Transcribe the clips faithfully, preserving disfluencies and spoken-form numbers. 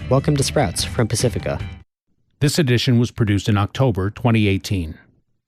Welcome to Sprouts from Pacifica. This edition was produced in October twenty eighteen.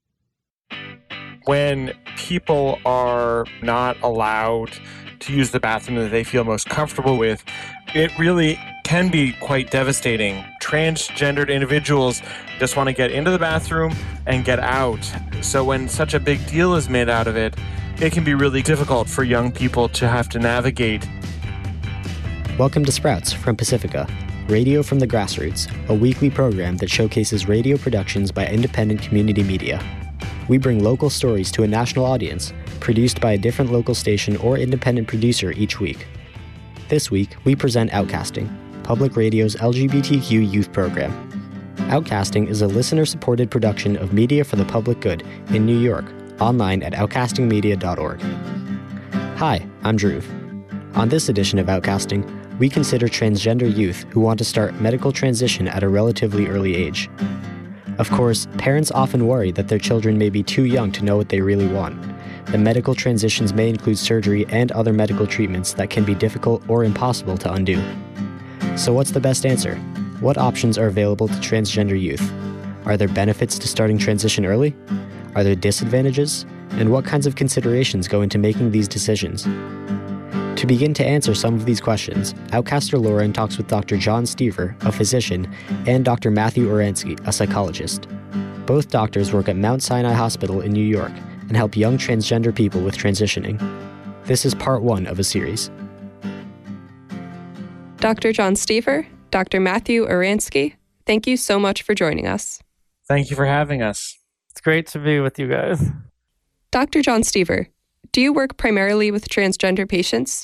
When people are not allowed to use the bathroom that they feel most comfortable with, it really can be quite devastating. Transgendered individuals just want to get into the bathroom and get out. So when such a big deal is made out of it, it can be really difficult for young people to have to navigate. Welcome to Sprouts from Pacifica, Radio from the Grassroots, a weekly program that showcases radio productions by independent community media. We bring local stories to a national audience, produced by a different local station or independent producer each week. This week, we present Outcasting, Public Radio's L G B T Q youth program. Outcasting is a listener-supported production of Media for the Public Good in New York, online at outcasting media dot org. Hi, I'm Drew. On this edition of Outcasting, we consider transgender youth who want to start medical transition at a relatively early age. Of course, parents often worry that their children may be too young to know what they really want. The medical transitions may include surgery and other medical treatments that can be difficult or impossible to undo. So what's the best answer? What options are available to transgender youth? Are there benefits to starting transition early? Are there disadvantages? And what kinds of considerations go into making these decisions? To begin to answer some of these questions, Outcaster Lauren talks with Doctor John Stever, a physician, and Doctor Matthew Oransky, a psychologist. Both doctors work at Mount Sinai Hospital in New York and help young transgender people with transitioning. This is part one of a series. Doctor John Stever, Doctor Matthew Oransky, thank you so much for joining us. Thank you for having us. It's great to be with you guys. Doctor John Stever, do you work primarily with transgender patients?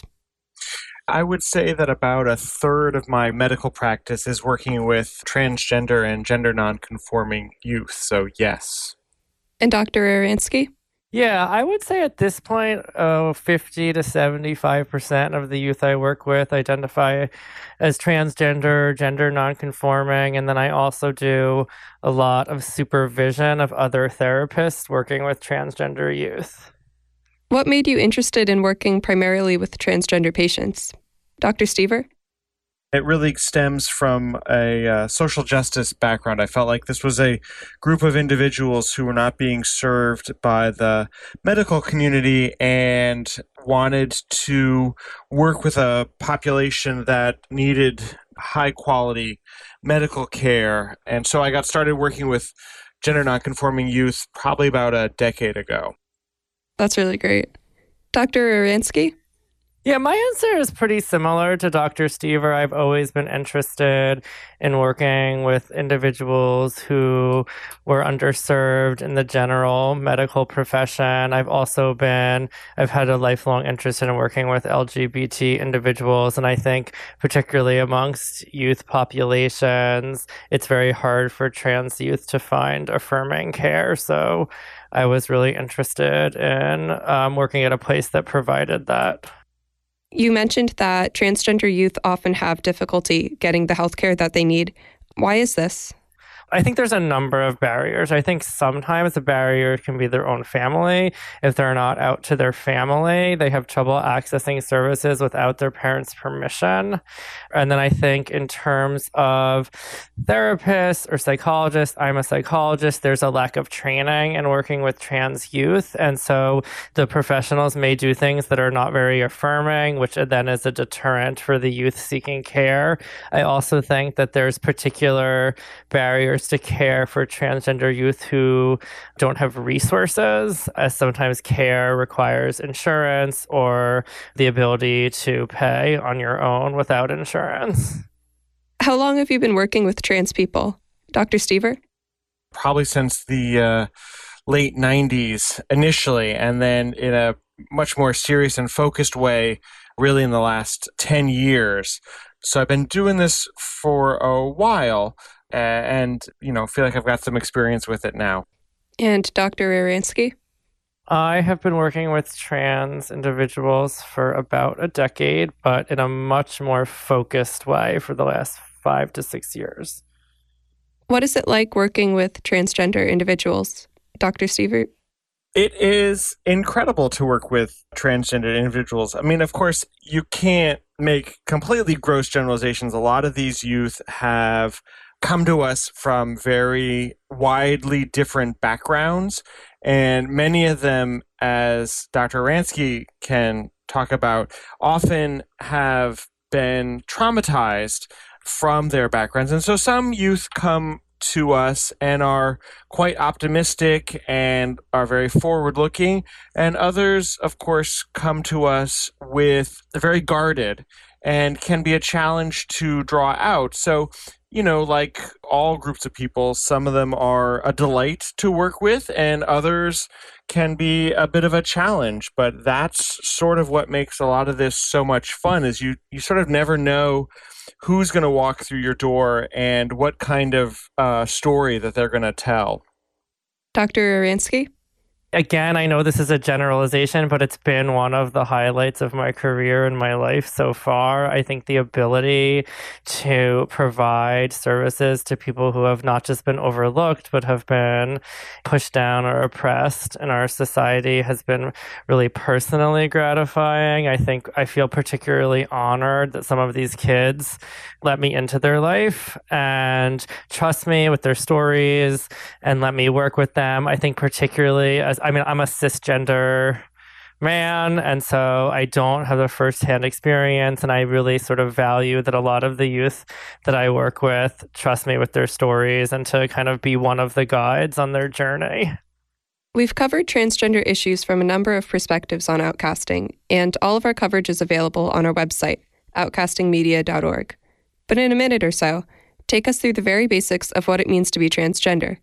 I would say that about a third of my medical practice is working with transgender and gender nonconforming youth, so yes. And Doctor Oransky? Yeah, I would say at this point, oh, fifty to seventy-five percent of the youth I work with identify as transgender, gender nonconforming, and then I also do a lot of supervision of other therapists working with transgender youth. What made you interested in working primarily with transgender patients? Doctor Stever? It really stems from a uh, social justice background. I felt like this was a group of individuals who were not being served by the medical community and wanted to work with a population that needed high quality medical care. And so I got started working with gender nonconforming youth probably about a decade ago. That's really great. Doctor Oransky? Yeah, my answer is pretty similar to Doctor Stever. I've always been interested in working with individuals who were underserved in the general medical profession. I've also been, I've had a lifelong interest in working with L G B T individuals, and I think particularly amongst youth populations, it's very hard for trans youth to find affirming care. So I was really interested in um, working at a place that provided that. You mentioned that transgender youth often have difficulty getting the healthcare that they need. Why is this? I think there's a number of barriers. I think sometimes the barrier can be their own family. If they're not out to their family, they have trouble accessing services without their parents' permission. And then I think in terms of therapists or psychologists, I'm a psychologist, there's a lack of training in working with trans youth. And so the professionals may do things that are not very affirming, which then is a deterrent for the youth seeking care. I also think that there's particular barriers to care for transgender youth who don't have resources, as sometimes care requires insurance or the ability to pay on your own without insurance. How long have you been working with trans people? Doctor Stever? Probably since the uh, late nineties initially, and then in a much more serious and focused way, really in the last ten years. So I've been doing this for a while, uh, and, you know, feel like I've got some experience with it now. And Doctor Oransky? I have been working with trans individuals for about a decade, but in a much more focused way for the last five to six years. What is it like working with transgender individuals? Doctor Stever? It is incredible to work with transgender individuals. I mean, of course, you can't make completely gross generalizations. A lot of these youth have come to us from very widely different backgrounds, and many of them, as Doctor Oransky can talk about, often have been traumatized from their backgrounds. And so some youth come to us and are quite optimistic and are very forward-looking, and others, of course, come to us with very guarded and can be a challenge to draw out. So, you know, like all groups of people, some of them are a delight to work with, and others can be a bit of a challenge. But that's sort of what makes a lot of this so much fun, is you, you sort of never know who's going to walk through your door and what kind of uh, story that they're going to tell. Doctor Oransky? Again, I know this is a generalization, but it's been one of the highlights of my career and my life so far. I think the ability to provide services to people who have not just been overlooked, but have been pushed down or oppressed in our society has been really personally gratifying. I think I feel particularly honored that some of these kids let me into their life and trust me with their stories and let me work with them. I think particularly as I mean, I'm a cisgender man, and so I don't have the firsthand experience, and I really sort of value that a lot of the youth that I work with trust me with their stories and to kind of be one of the guides on their journey. We've covered transgender issues from a number of perspectives on outcasting, and all of our coverage is available on our website, outcasting media dot org. But in a minute or so, take us through the very basics of what it means to be transgender.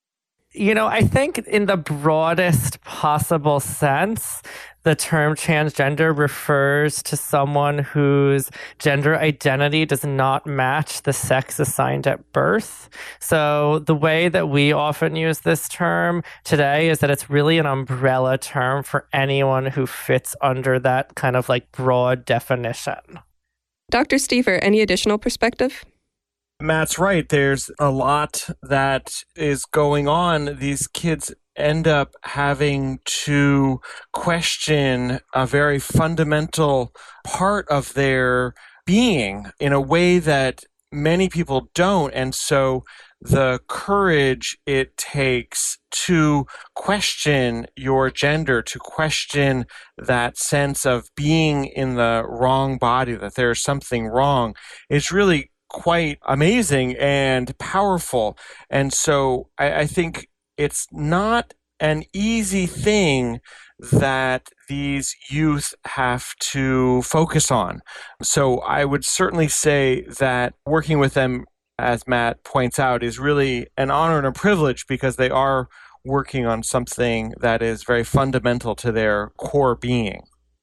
You know, I think in the broadest possible sense, the term transgender refers to someone whose gender identity does not match the sex assigned at birth. So the way that we often use this term today is that it's really an umbrella term for anyone who fits under that kind of like broad definition. Doctor Stever, any additional perspective? Matt's right. There's a lot that is going on. These kids end up having to question a very fundamental part of their being in a way that many people don't. And so the courage it takes to question your gender, to question that sense of being in the wrong body, that there's something wrong, is really quite amazing and powerful. And so I, I think it's not an easy thing that these youth have to focus on. So I would certainly say that working with them, as Matt points out, is really an honor and a privilege, because they are working on something that is very fundamental to their core being.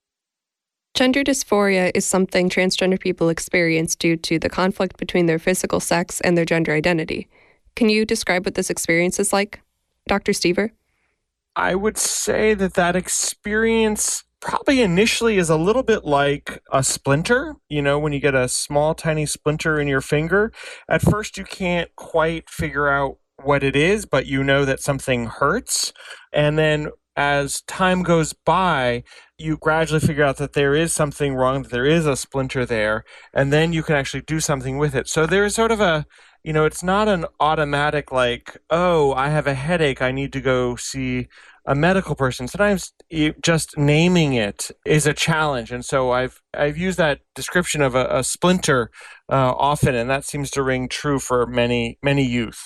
Gender dysphoria is something transgender people experience due to the conflict between their physical sex and their gender identity. Can you describe what this experience is like, Doctor Stever? I would say that that experience probably initially is a little bit like a splinter. You know, when you get a small, tiny splinter in your finger, at first you can't quite figure out what it is, but you know that something hurts. And then as time goes by, you gradually figure out that there is something wrong, that there is a splinter there, and then you can actually do something with it. So there's sort of a, you know, it's not an automatic like, oh, I have a headache, I need to go see a medical person. Sometimes just naming it is a challenge. And so I've I've used that description of a, a splinter uh, often, and that seems to ring true for many, many youth.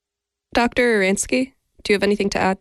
Doctor Oransky, do you have anything to add?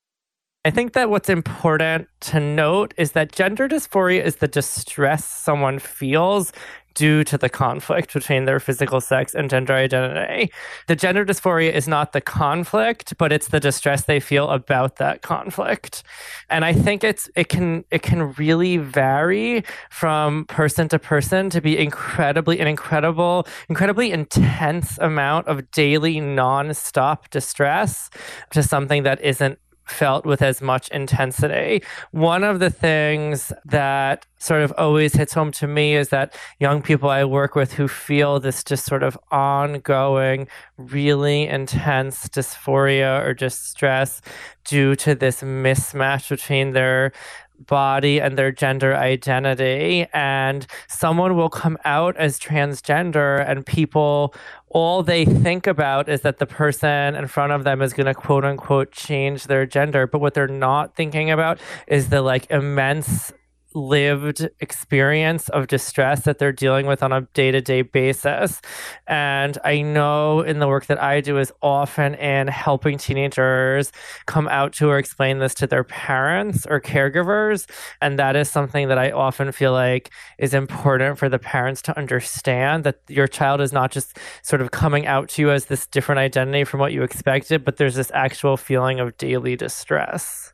I think that what's important to note is that gender dysphoria is the distress someone feels due to the conflict between their physical sex and gender identity. The gender dysphoria is not the conflict, but it's the distress they feel about that conflict. And I think it's it can it can really vary from person to person to be incredibly an incredible, incredibly intense amount of daily nonstop distress to something that isn't felt with as much intensity. One of the things that sort of always hits home to me is that young people I work with who feel this just sort of ongoing, really intense dysphoria or distress due to this mismatch between their body and their gender identity. And someone will come out as transgender, and people, all they think about is that the person in front of them is going to quote unquote change their gender. But what they're not thinking about is the like immense lived experience of distress that they're dealing with on a day-to-day basis. And I know in the work that I do is often in helping teenagers come out to or explain this to their parents or caregivers. And that is something that I often feel like is important for the parents to understand, that your child is not just sort of coming out to you as this different identity from what you expected, but there's this actual feeling of daily distress.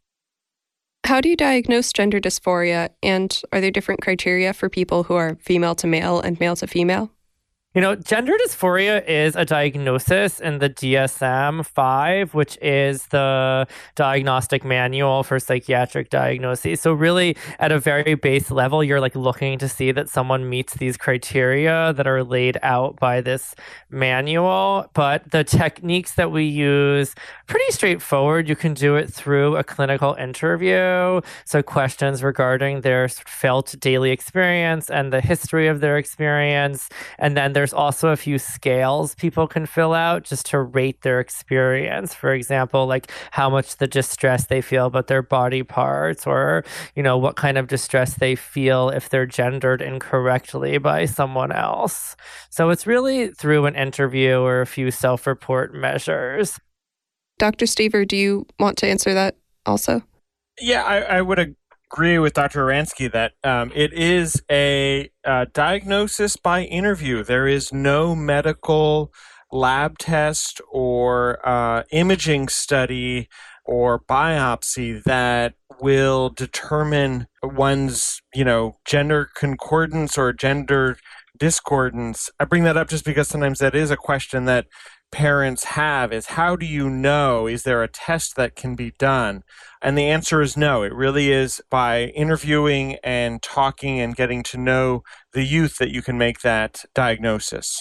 How do you diagnose gender dysphoria, and are there different criteria for people who are female to male and male to female? You know, gender dysphoria is a diagnosis in the D S M five, which is the diagnostic manual for psychiatric diagnoses. So really, at a very base level, you're like looking to see that someone meets these criteria that are laid out by this manual. But the techniques that we use, pretty straightforward. You can do it through a clinical interview. So questions regarding their felt daily experience and the history of their experience. And then there's also a few scales people can fill out just to rate their experience. For example, like how much the distress they feel about their body parts, or, you know, what kind of distress they feel if they're gendered incorrectly by someone else. So it's really through an interview or a few self-report measures. Doctor Stever, do you want to answer that also? Yeah, I, I would agree with Doctor Oransky that um, it is a uh, diagnosis by interview. There is no medical lab test or uh, imaging study or biopsy that will determine one's, you know, gender concordance or gender discordance. I bring that up just because sometimes that is a question that parents have, is how do you know? Is there a test that can be done? And the answer is no. It really is by interviewing and talking and getting to know the youth that you can make that diagnosis.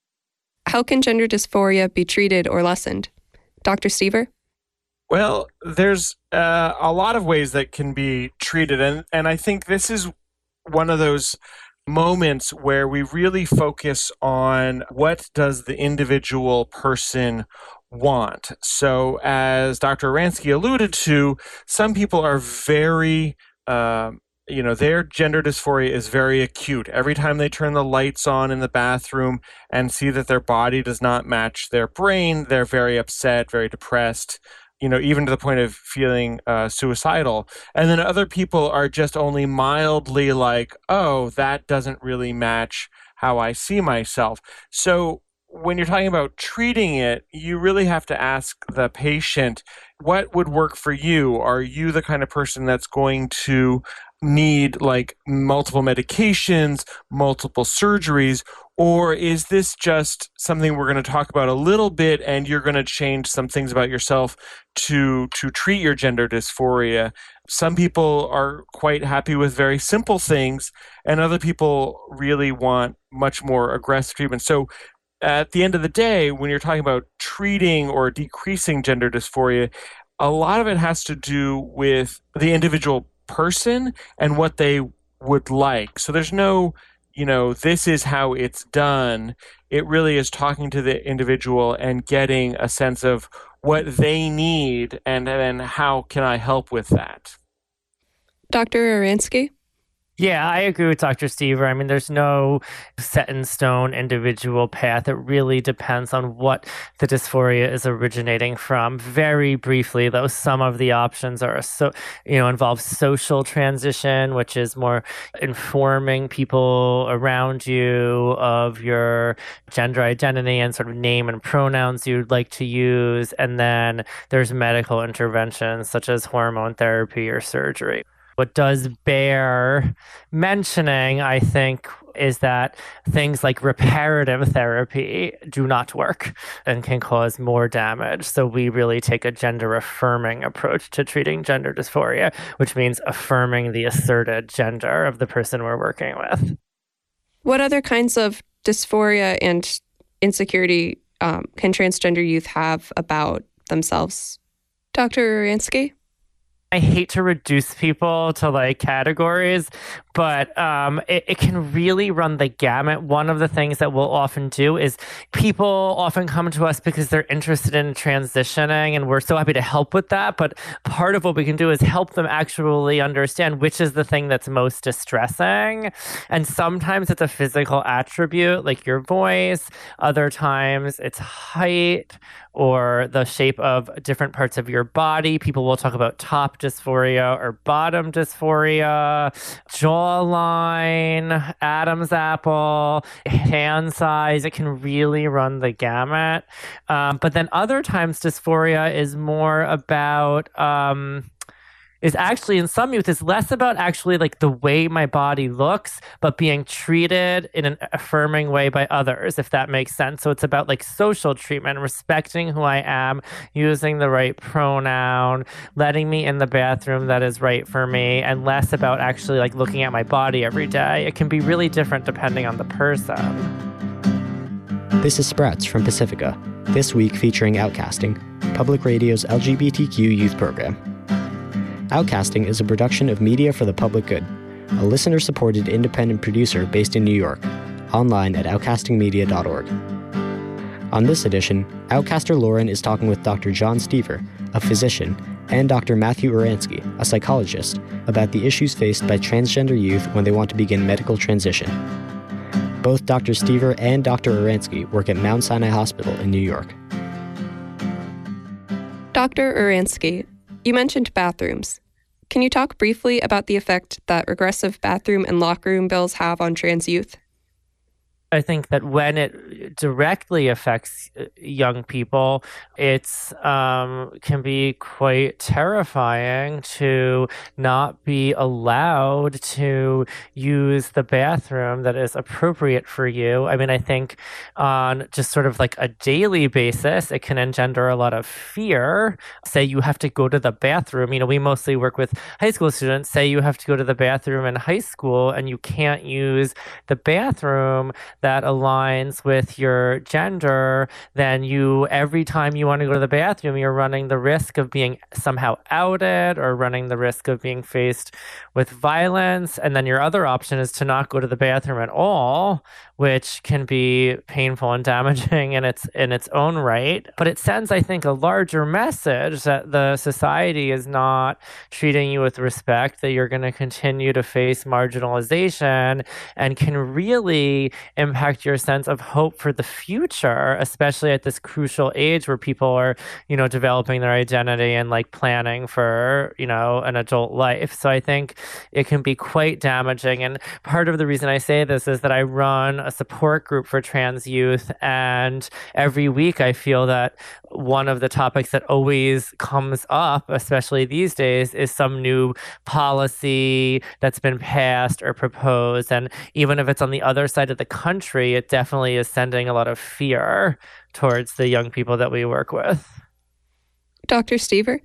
How can gender dysphoria be treated or lessened? Doctor Stever? Well, there's uh, a lot of ways that can be treated. And, and I think this is one of those moments where we really focus on what does the individual person want. So as Doctor Oransky alluded to, some people are very, uh, you know, their gender dysphoria is very acute. Every time they turn the lights on in the bathroom and see that their body does not match their brain, they're very upset, very depressed, you know, even to the point of feeling uh, suicidal. And then other people are just only mildly like, oh, that doesn't really match how I see myself. So when you're talking about treating it, you really have to ask the patient, what would work for you? Are you the kind of person that's going to need like multiple medications, multiple surgeries, or is this just something we're going to talk about a little bit and you're going to change some things about yourself to to treat your gender dysphoria? Some people are quite happy with very simple things, and other people really want much more aggressive treatment. So at the end of the day, when you're talking about treating or decreasing gender dysphoria, a lot of it has to do with the individual person and what they would like. So there's no, you know, this is how it's done. It really is talking to the individual and getting a sense of what they need and then how can I help with that. Doctor Oransky? Yeah, I agree with Doctor Stever. I mean, there's no set in stone individual path. It really depends on what the dysphoria is originating from. Very briefly, though, some of the options are, so, you know, involve social transition, which is more informing people around you of your gender identity and sort of name and pronouns you'd like to use. And then there's medical interventions such as hormone therapy or surgery. What does bear mentioning, I think, is that things like reparative therapy do not work and can cause more damage. So we really take a gender-affirming approach to treating gender dysphoria, which means affirming the asserted gender of the person we're working with. What other kinds of dysphoria and insecurity um, can transgender youth have about themselves? Doctor Oransky? I hate to reduce people to like categories, but um, it, it can really run the gamut. One of the things that we'll often do is people often come to us because they're interested in transitioning, and we're so happy to help with that. But part of what we can do is help them actually understand which is the thing that's most distressing. And sometimes it's a physical attribute like your voice. Other times it's height or the shape of different parts of your body. People will talk about top dysphoria or bottom dysphoria, jawline, Adam's apple, hand size. It can really run the gamut. Um, but then other times dysphoria is more about... Um, is actually in some youth is less about actually like the way my body looks, but being treated in an affirming way by others, if that makes sense. So it's about like social treatment, respecting who I am, using the right pronoun, letting me in the bathroom that is right for me, and less about actually like looking at my body every day. It can be really different depending on the person. This is Sprouts from Pacifica, this week featuring Outcasting, Public Radio's L G B T Q youth program. Outcasting is a production of Media for the Public Good, a listener-supported independent producer based in New York, online at outcasting media dot org. On this edition, Outcaster Lauren is talking with Doctor John Stever, a physician, and Doctor Matthew Uransky, a psychologist, about the issues faced by transgender youth when they want to begin medical transition. Both Doctor Stever and Doctor Uransky work at Mount Sinai Hospital in New York. Doctor Uransky, you mentioned bathrooms. Can you talk briefly about the effect that regressive bathroom and locker room bills have on trans youth? I think that when it directly affects young people, it's um, can be quite terrifying to not be allowed to use the bathroom that is appropriate for you. I mean, I think on just sort of like a daily basis, it can engender a lot of fear. Say you have to go to the bathroom. You know, we mostly work with high school students. Say you have to go to the bathroom in high school and you can't use the bathroom that aligns with your gender, then you, every time you want to go to the bathroom, you're running the risk of being somehow outed or running the risk of being faced with violence. And then your other option is to not go to the bathroom at all, which can be painful and damaging in its in its own right. But it sends, I think, a larger message that the society is not treating you with respect, that you're going to continue to face marginalization, and can really impact your sense of hope for the future, especially at this crucial age where people are, you know, developing their identity and like planning for, you know, an adult life. So I think it can be quite damaging. And part of the reason I say this is that I run a support group for trans youth, and every week I feel that one of the topics that always comes up, especially these days, is some new policy that's been passed or proposed. And even if it's on the other side of the country, it definitely is sending a lot of fear towards the young people that we work with. Doctor Stever?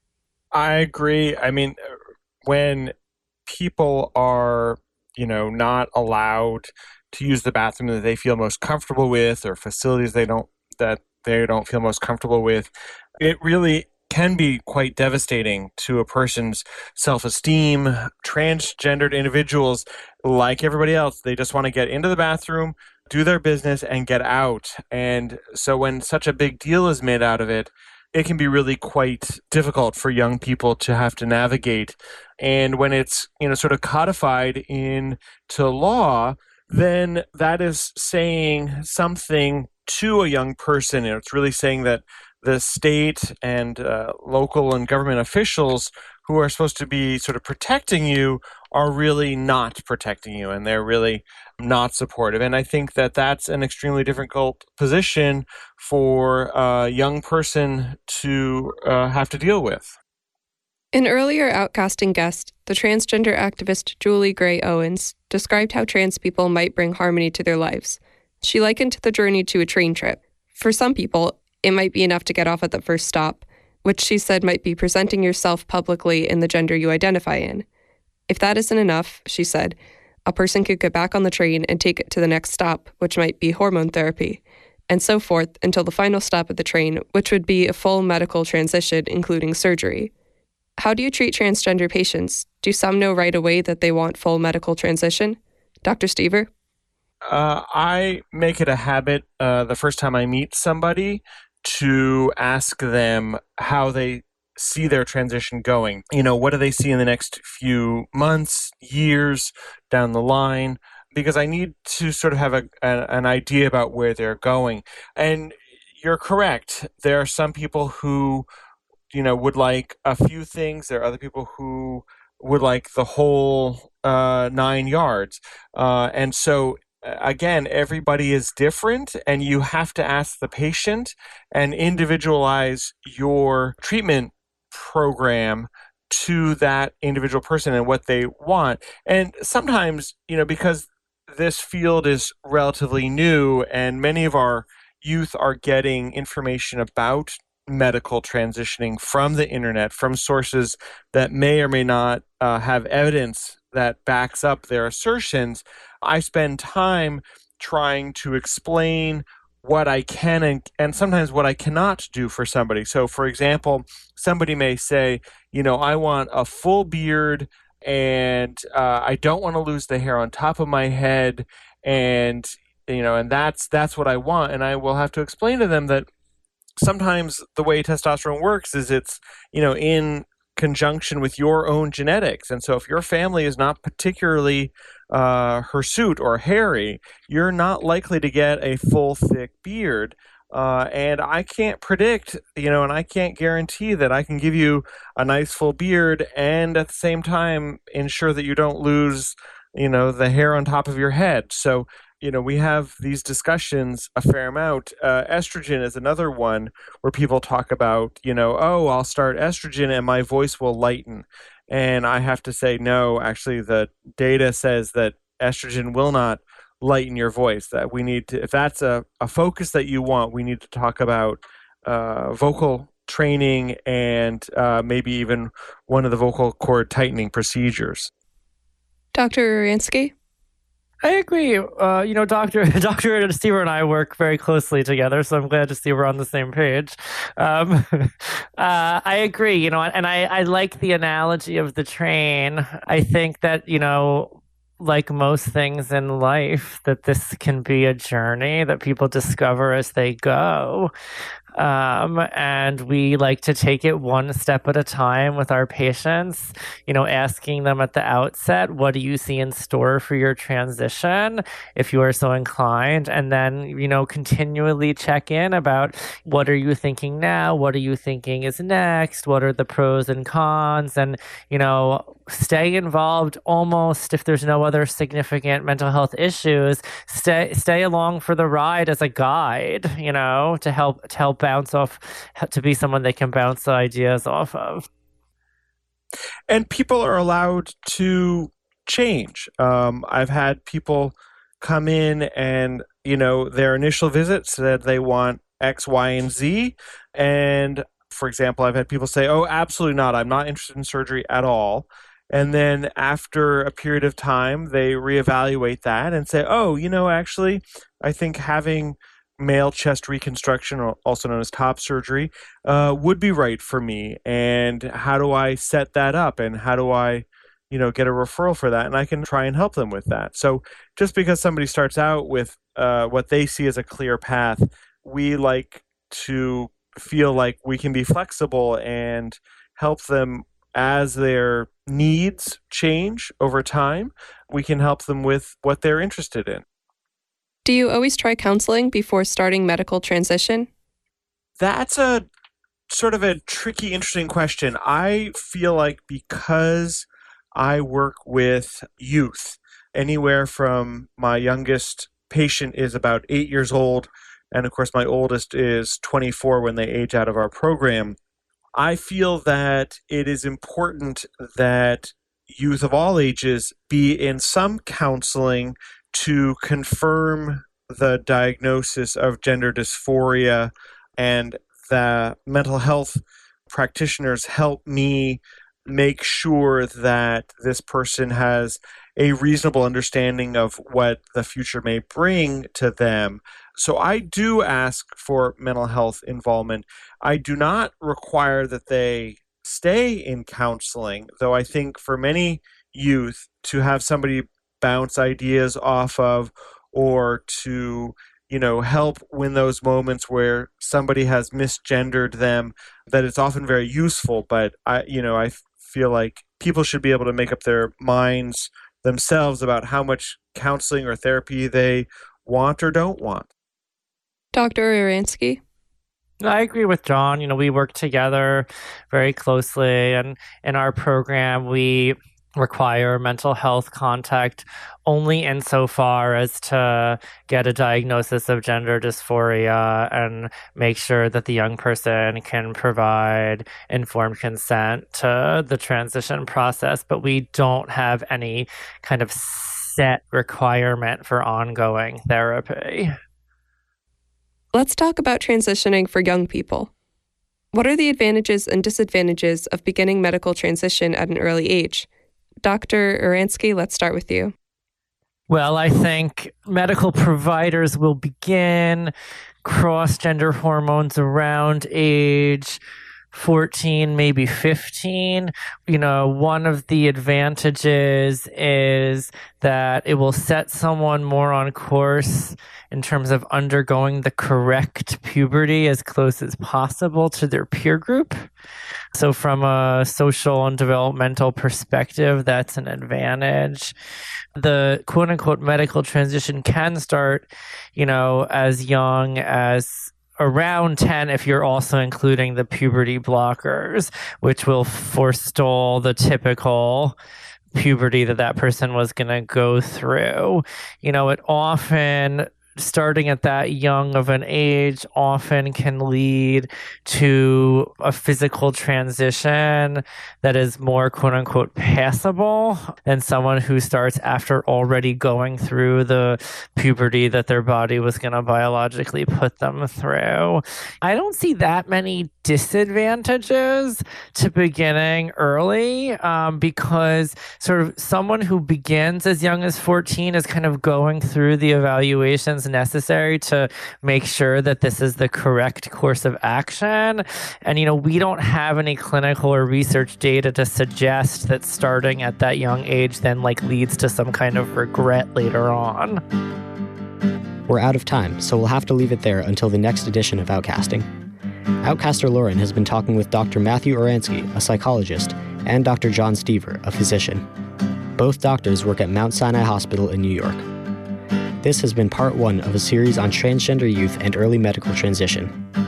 I agree. I mean, when people are, you know, not allowed to use the bathroom that they feel most comfortable with, or facilities they don't that they don't feel most comfortable with, it really can be quite devastating to a person's self-esteem. Transgendered individuals, like everybody else, they just want to get into the bathroom, do their business, and get out. And so when such a big deal is made out of it, it can be really quite difficult for young people to have to navigate. And when it's, you know, sort of codified into law, then that is saying something to a young person. And it's really saying that the state and uh, local and government officials who are supposed to be sort of protecting you are really not protecting you, and they're really not supportive. And I think that that's an extremely difficult position for a young person to uh, have to deal with. An earlier Outcasting guest, the transgender activist Julie Gray Owens, described how trans people might bring harmony to their lives. She likened the journey to a train trip. For some people, it might be enough to get off at the first stop, which she said might be presenting yourself publicly in the gender you identify in. If that isn't enough, she said, a person could get back on the train and take it to the next stop, which might be hormone therapy, and so forth until the final stop of the train, which would be a full medical transition, including surgery. How do you treat transgender patients? Do some know right away that they want full medical transition? Doctor Stever? Uh, I make it a habit uh, the first time I meet somebody to ask them how they see their transition going. You know, what do they see in the next few months, years down the line? Because I need to sort of have a, a, an idea about where they're going. And you're correct. There are some people who, you know, would like a few things. There are other people who would like the whole uh, nine yards. Uh, and so again, everybody is different, and you have to ask the patient and individualize your treatment program to that individual person and what they want. And sometimes, you know, because this field is relatively new and many of our youth are getting information about medical transitioning from the internet, from sources that may or may not uh, have evidence that backs up their assertions, I spend time trying to explain what I can and, and sometimes what I cannot do for somebody. So, for example, somebody may say, you know, I want a full beard and uh, I don't want to lose the hair on top of my head, and you know, and that's that's what I want. And I will have to explain to them that sometimes the way testosterone works is it's, you know, in conjunction with your own genetics. And so if your family is not particularly uh, hirsute or hairy, you're not likely to get a full, thick beard. Uh, and I can't predict, you know, and I can't guarantee that I can give you a nice full beard and at the same time ensure that you don't lose, you know, the hair on top of your head. So, you know, we have these discussions a fair amount. Uh, estrogen is another one where people talk about, you know, oh, I'll start estrogen and my voice will lighten. And I have to say, no, actually, the data says that estrogen will not lighten your voice. That we need to, if that's a, a focus that you want, we need to talk about uh, vocal training and uh, maybe even one of the vocal cord tightening procedures. Doctor Uransky? I agree. Uh, you know, Doctor Doctor Stever and I work very closely together, so I'm glad to see we're on the same page. Um, uh, I agree, you know, and I, I like the analogy of the train. I think that, you know, like most things in life, that this can be a journey that people discover as they go. Um, and we like to take it one step at a time with our patients, you know, asking them at the outset, what do you see in store for your transition, if you are so inclined? And then, you know, continually check in about what are you thinking now? What are you thinking is next? What are the pros and cons? And, you know, stay involved almost if there's no other significant mental health issues, stay, stay along for the ride as a guide, you know, to help, to help bounce off, to be someone they can bounce the ideas off of. And people are allowed to change. Um, I've had people come in and, you know, their initial visit said they want X, Y, and Z. And for example, I've had people say, oh, absolutely not. I'm not interested in surgery at all. And then after a period of time, they reevaluate that and say, oh, you know, actually, I think having male chest reconstruction, or also known as top surgery, uh, would be right for me. And how do I set that up? And how do I, you know, get a referral for that? And I can try and help them with that. So just because somebody starts out with uh, what they see as a clear path, we like to feel like we can be flexible and help them as their needs change over time. We can help them with what they're interested in. Do you always try counseling before starting medical transition? That's a sort of a tricky, interesting question. I feel like because I work with youth, anywhere from my youngest patient is about eight years old, and of course my oldest is twenty-four when they age out of our program, I feel that it is important that youth of all ages be in some counseling to confirm the diagnosis of gender dysphoria, and the mental health practitioners help me make sure that this person has a reasonable understanding of what the future may bring to them. So I do ask for mental health involvement. I do not require that they stay in counseling, though I think for many youth to have somebody bounce ideas off of, or to, you know, help when those moments where somebody has misgendered them, that it's often very useful. But I, you know, I feel like people should be able to make up their minds themselves about how much counseling or therapy they want or don't want. Doctor Oransky? I agree with John. You know, we work together very closely, and in our program, we require mental health contact only insofar as to get a diagnosis of gender dysphoria and make sure that the young person can provide informed consent to the transition process. But we don't have any kind of set requirement for ongoing therapy. Let's talk about transitioning for young people. What are the advantages and disadvantages of beginning medical transition at an early age? Doctor Oransky, let's start with you. Well, I think medical providers will begin cross-gender hormones around age fourteen, maybe fifteen. You know, one of the advantages is that it will set someone more on course in terms of undergoing the correct puberty as close as possible to their peer group. So from a social and developmental perspective, that's an advantage. The quote-unquote medical transition can start, you know, as young as around ten if you're also including the puberty blockers, which will forestall the typical puberty that that person was going to go through. You know, it often, starting at that young of an age, often can lead to a physical transition that is more quote-unquote passable than someone who starts after already going through the puberty that their body was going to biologically put them through. I don't see that many disadvantages to beginning early um, because sort of someone who begins as young as fourteen is kind of going through the evaluations necessary to make sure that this is the correct course of action. And, you know, we don't have any clinical or research data to suggest that starting at that young age then like leads to some kind of regret later on. We're out of time, so we'll have to leave it there until the next edition of Outcasting. Outcaster Lauren has been talking with Doctor Matthew Oransky, a psychologist, and Doctor John Stever, a physician. Both doctors work at Mount Sinai Hospital in New York. This has been part one of a series on transgender youth and early medical transition.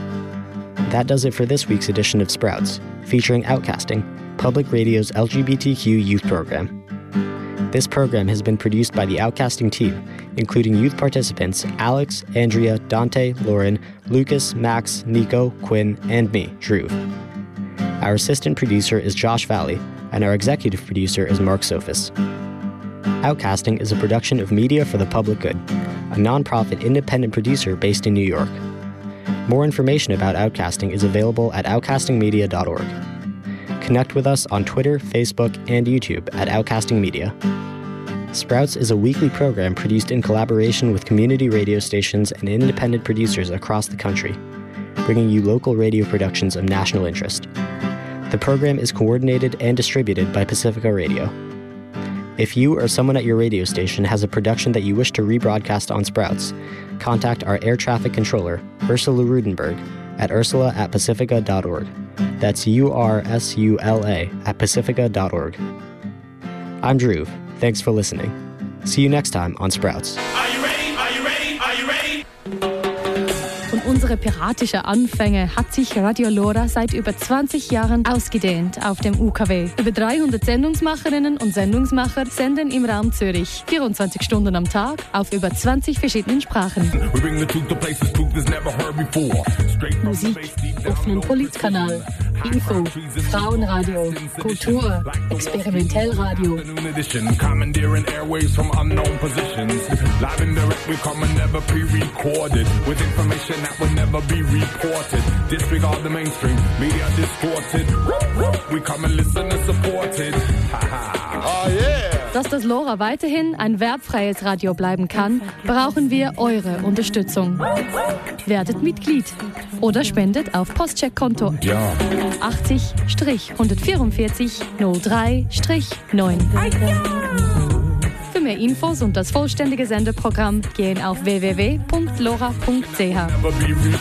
That does it for this week's edition of Sprouts, featuring Outcasting, Public Radio's L G B T Q youth program. This program has been produced by the Outcasting team, including youth participants Alex, Andrea, Dante, Lauren, Lucas, Max, Nico, Quinn, and me, Drew. Our assistant producer is Josh Valley, and our executive producer is Mark Sophis. Outcasting is a production of Media for the Public Good, a nonprofit independent producer based in New York. More information about Outcasting is available at outcasting media dot org. Connect with us on Twitter, Facebook, and YouTube at Outcasting Media. Sprouts is a weekly program produced in collaboration with community radio stations and independent producers across the country, bringing you local radio productions of national interest. The program is coordinated and distributed by Pacifica Radio. If you or someone at your radio station has a production that you wish to rebroadcast on Sprouts, contact our air traffic controller, Ursula Rudenberg, at ursula at pacifica dot org. That's U R S U L A at pacifica dot org. I'm Drew. Thanks for listening. See you next time on Sprouts. Are you ready? Are you ready? Are you ready? Von unsere piratische Anfänge hat sich Radio Lora seit über zwanzig Jahren ausgedehnt auf dem U K W. Über dreihundert Sendungsmacherinnen und Sendungsmacher senden im Raum Zürich vierundzwanzig Stunden am Tag auf über zwanzig verschiedenen Sprachen. Musik auf einem Politkanal, Info, Frauenradio, Kultur, Experimentellradio. Commandeering airwaves from unknown positions. Live and direct, we come and never pre-recorded. With information that will never be reported. Disregard the mainstream, media distorted. We come and listen and support it. Ha ha. Oh yeah. Dass das LoRa weiterhin ein werbfreies Radio bleiben kann, brauchen wir eure Unterstützung. Werdet Mitglied oder spendet auf Postcheckkonto Ja. achtzig hundertvierundvierzig null drei neun. Für mehr Infos und das vollständige Sendeprogramm gehen auf w w w punkt lora punkt c h. Never be